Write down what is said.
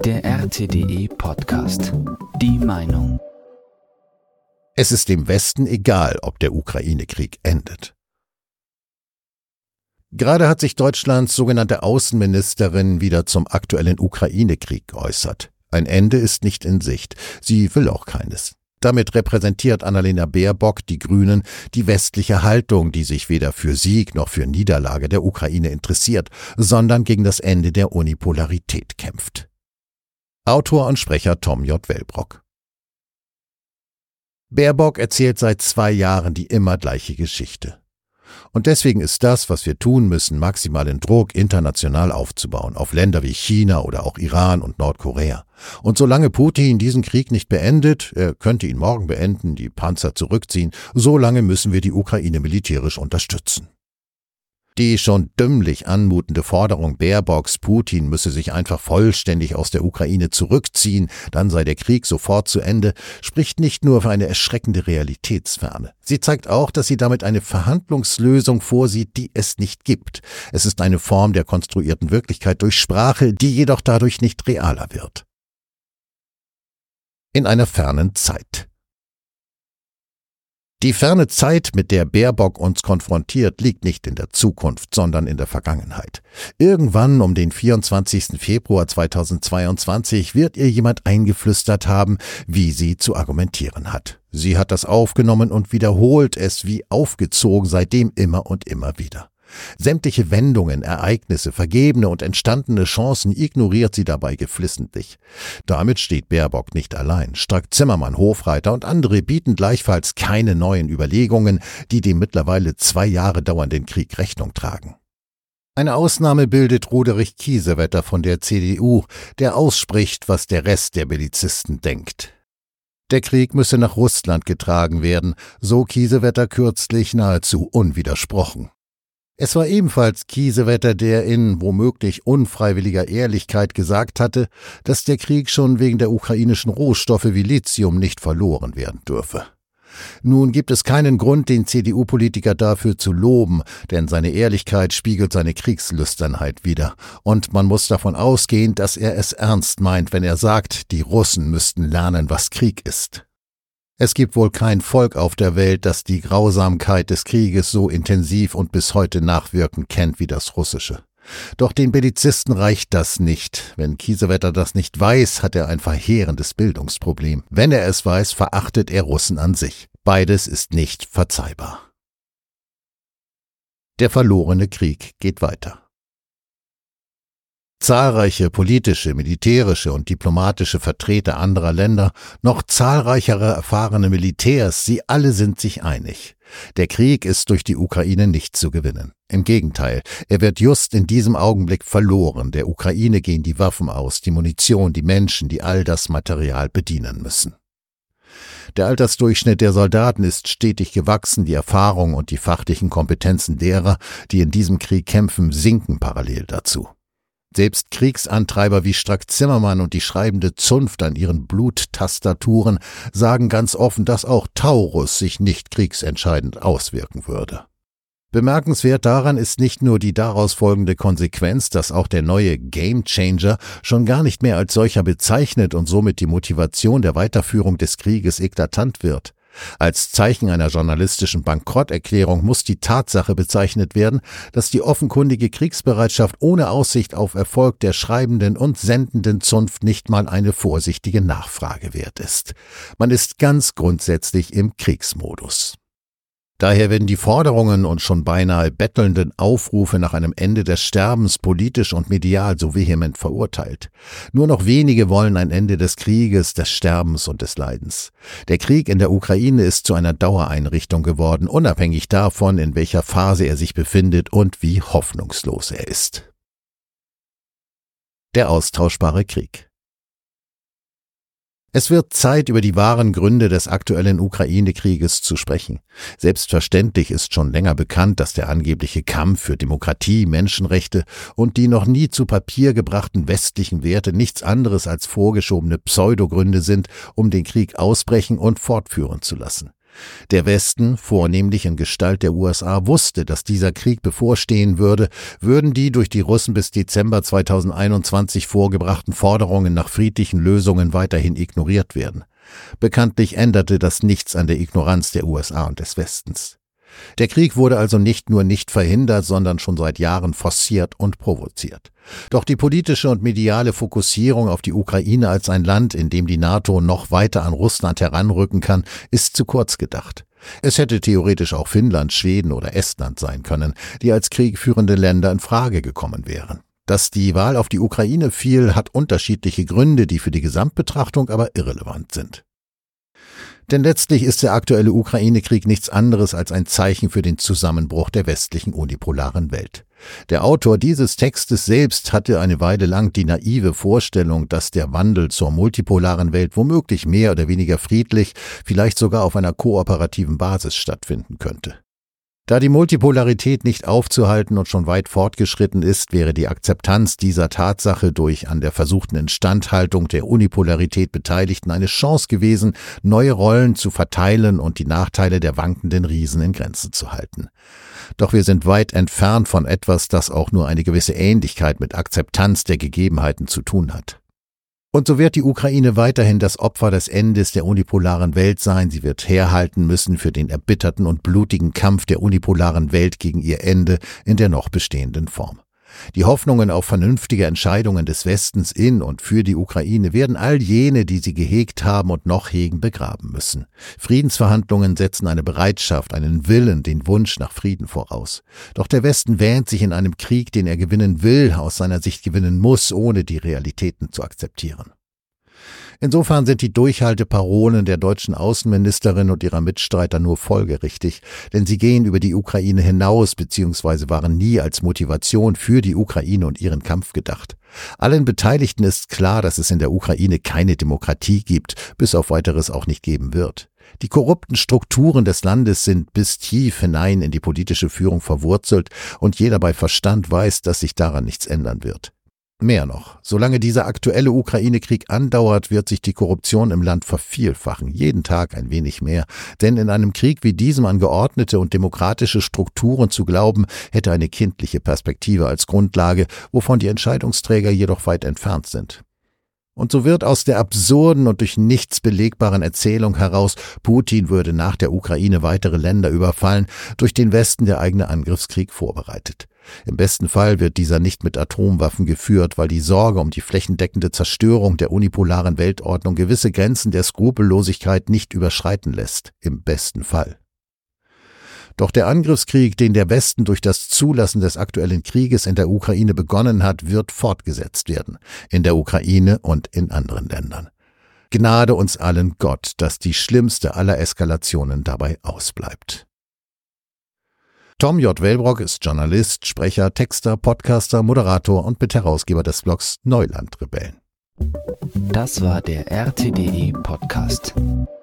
Der RTDE Podcast. Die Meinung. Es ist dem Westen egal, ob der Ukraine-Krieg endet. Gerade hat sich Deutschlands sogenannte Außenministerin wieder zum aktuellen Ukraine-Krieg geäußert. Ein Ende ist nicht in Sicht. Sie will auch keines. Damit repräsentiert Annalena Baerbock, die Grünen, die westliche Haltung, die sich weder für Sieg noch für Niederlage der Ukraine interessiert, sondern gegen das Ende der Unipolarität kämpft. Autor und Sprecher Tom J. Wellbrock. Baerbock erzählt seit 2 Jahren die immer gleiche Geschichte. Und deswegen ist das, was wir tun müssen, maximalen Druck international aufzubauen, auf Länder wie China oder auch Iran und Nordkorea. Und solange Putin diesen Krieg nicht beendet, er könnte ihn morgen beenden, die Panzer zurückziehen, solange müssen wir die Ukraine militärisch unterstützen. Die schon dümmlich anmutende Forderung Baerbocks, Putin müsse sich einfach vollständig aus der Ukraine zurückziehen, dann sei der Krieg sofort zu Ende, spricht nicht nur für eine erschreckende Realitätsferne. Sie zeigt auch, dass sie damit eine Verhandlungslösung vorsieht, die es nicht gibt. Es ist eine Form der konstruierten Wirklichkeit durch Sprache, die jedoch dadurch nicht realer wird. In einer fernen Zeit. Die ferne Zeit, mit der Baerbock uns konfrontiert, liegt nicht in der Zukunft, sondern in der Vergangenheit. Irgendwann um den 24. Februar 2022 wird ihr jemand eingeflüstert haben, wie sie zu argumentieren hat. Sie hat das aufgenommen und wiederholt es wie aufgezogen, seitdem immer und immer wieder. Sämtliche Wendungen, Ereignisse, vergebene und entstandene Chancen ignoriert sie dabei geflissentlich. Damit steht Baerbock nicht allein. Strack-Zimmermann, Hofreiter und andere bieten gleichfalls keine neuen Überlegungen, die dem mittlerweile 2 Jahre dauernden Krieg Rechnung tragen. Eine Ausnahme bildet Roderich Kiesewetter von der CDU, der ausspricht, was der Rest der Bellizisten denkt. Der Krieg müsse nach Russland getragen werden, so Kiesewetter kürzlich nahezu unwidersprochen. Es war ebenfalls Kiesewetter, der in womöglich unfreiwilliger Ehrlichkeit gesagt hatte, dass der Krieg schon wegen der ukrainischen Rohstoffe wie Lithium nicht verloren werden dürfe. Nun gibt es keinen Grund, den CDU-Politiker dafür zu loben, denn seine Ehrlichkeit spiegelt seine Kriegslüsternheit wider. Und man muss davon ausgehen, dass er es ernst meint, wenn er sagt, die Russen müssten lernen, was Krieg ist. Es gibt wohl kein Volk auf der Welt, das die Grausamkeit des Krieges so intensiv und bis heute nachwirkend kennt wie das russische. Doch den Bellizisten reicht das nicht. Wenn Kiesewetter das nicht weiß, hat er ein verheerendes Bildungsproblem. Wenn er es weiß, verachtet er Russen an sich. Beides ist nicht verzeihbar. Der verlorene Krieg geht weiter. Zahlreiche politische, militärische und diplomatische Vertreter anderer Länder, noch zahlreichere erfahrene Militärs, sie alle sind sich einig. Der Krieg ist durch die Ukraine nicht zu gewinnen. Im Gegenteil, er wird just in diesem Augenblick verloren. Der Ukraine gehen die Waffen aus, die Munition, die Menschen, die all das Material bedienen müssen. Der Altersdurchschnitt der Soldaten ist stetig gewachsen, die Erfahrung und die fachlichen Kompetenzen derer, die in diesem Krieg kämpfen, sinken parallel dazu. Selbst Kriegsantreiber wie Strack-Zimmermann und die schreibende Zunft an ihren Bluttastaturen sagen ganz offen, dass auch Taurus sich nicht kriegsentscheidend auswirken würde. Bemerkenswert daran ist nicht nur die daraus folgende Konsequenz, dass auch der neue Gamechanger schon gar nicht mehr als solcher bezeichnet und somit die Motivation der Weiterführung des Krieges eklatant wird. Als Zeichen einer journalistischen Bankrotterklärung muss die Tatsache bezeichnet werden, dass die offenkundige Kriegsbereitschaft ohne Aussicht auf Erfolg der schreibenden und sendenden Zunft nicht mal eine vorsichtige Nachfrage wert ist. Man ist ganz grundsätzlich im Kriegsmodus. Daher werden die Forderungen und schon beinahe bettelnden Aufrufe nach einem Ende des Sterbens politisch und medial so vehement verurteilt. Nur noch wenige wollen ein Ende des Krieges, des Sterbens und des Leidens. Der Krieg in der Ukraine ist zu einer Dauereinrichtung geworden, unabhängig davon, in welcher Phase er sich befindet und wie hoffnungslos er ist. Der austauschbare Krieg. Es wird Zeit, über die wahren Gründe des aktuellen Ukraine-Krieges zu sprechen. Selbstverständlich ist schon länger bekannt, dass der angebliche Kampf für Demokratie, Menschenrechte und die noch nie zu Papier gebrachten westlichen Werte nichts anderes als vorgeschobene Pseudogründe sind, um den Krieg ausbrechen und fortführen zu lassen. Der Westen, vornehmlich in Gestalt der USA, wusste, dass dieser Krieg bevorstehen würde, würden die durch die Russen bis Dezember 2021 vorgebrachten Forderungen nach friedlichen Lösungen weiterhin ignoriert werden. Bekanntlich änderte das nichts an der Ignoranz der USA und des Westens. Der Krieg wurde also nicht nur nicht verhindert, sondern schon seit Jahren forciert und provoziert. Doch die politische und mediale Fokussierung auf die Ukraine als ein Land, in dem die NATO noch weiter an Russland heranrücken kann, ist zu kurz gedacht. Es hätte theoretisch auch Finnland, Schweden oder Estland sein können, die als kriegführende Länder in Frage gekommen wären. Dass die Wahl auf die Ukraine fiel, hat unterschiedliche Gründe, die für die Gesamtbetrachtung aber irrelevant sind. Denn letztlich ist der aktuelle Ukraine-Krieg nichts anderes als ein Zeichen für den Zusammenbruch der westlichen unipolaren Welt. Der Autor dieses Textes selbst hatte eine Weile lang die naive Vorstellung, dass der Wandel zur multipolaren Welt womöglich mehr oder weniger friedlich, vielleicht sogar auf einer kooperativen Basis stattfinden könnte. Da die Multipolarität nicht aufzuhalten und schon weit fortgeschritten ist, wäre die Akzeptanz dieser Tatsache durch an der versuchten Instandhaltung der Unipolarität Beteiligten eine Chance gewesen, neue Rollen zu verteilen und die Nachteile der wankenden Riesen in Grenzen zu halten. Doch wir sind weit entfernt von etwas, das auch nur eine gewisse Ähnlichkeit mit Akzeptanz der Gegebenheiten zu tun hat. Und so wird die Ukraine weiterhin das Opfer des Endes der unipolaren Welt sein. Sie wird herhalten müssen für den erbitterten und blutigen Kampf der unipolaren Welt gegen ihr Ende in der noch bestehenden Form. Die Hoffnungen auf vernünftige Entscheidungen des Westens in und für die Ukraine werden all jene, die sie gehegt haben und noch hegen, begraben müssen. Friedensverhandlungen setzen eine Bereitschaft, einen Willen, den Wunsch nach Frieden voraus. Doch der Westen wähnt sich in einem Krieg, den er gewinnen will, aus seiner Sicht gewinnen muss, ohne die Realitäten zu akzeptieren. Insofern sind die Durchhalteparolen der deutschen Außenministerin und ihrer Mitstreiter nur folgerichtig, denn sie gehen über die Ukraine hinaus bzw. waren nie als Motivation für die Ukraine und ihren Kampf gedacht. Allen Beteiligten ist klar, dass es in der Ukraine keine Demokratie gibt, bis auf Weiteres auch nicht geben wird. Die korrupten Strukturen des Landes sind bis tief hinein in die politische Führung verwurzelt und jeder bei Verstand weiß, dass sich daran nichts ändern wird. Mehr noch, solange dieser aktuelle Ukraine-Krieg andauert, wird sich die Korruption im Land vervielfachen, jeden Tag ein wenig mehr. Denn in einem Krieg wie diesem an geordnete und demokratische Strukturen zu glauben, hätte eine kindliche Perspektive als Grundlage, wovon die Entscheidungsträger jedoch weit entfernt sind. Und so wird aus der absurden und durch nichts belegbaren Erzählung heraus, Putin würde nach der Ukraine weitere Länder überfallen, durch den Westen der eigene Angriffskrieg vorbereitet. Im besten Fall wird dieser nicht mit Atomwaffen geführt, weil die Sorge um die flächendeckende Zerstörung der unipolaren Weltordnung gewisse Grenzen der Skrupellosigkeit nicht überschreiten lässt. Im besten Fall. Doch der Angriffskrieg, den der Westen durch das Zulassen des aktuellen Krieges in der Ukraine begonnen hat, wird fortgesetzt werden. In der Ukraine und in anderen Ländern. Gnade uns allen Gott, dass die schlimmste aller Eskalationen dabei ausbleibt. Tom J. Wellbrock ist Journalist, Sprecher, Texter, Podcaster, Moderator und Mitherausgeber des Blogs Neulandrebellen. Das war der RTDE Podcast.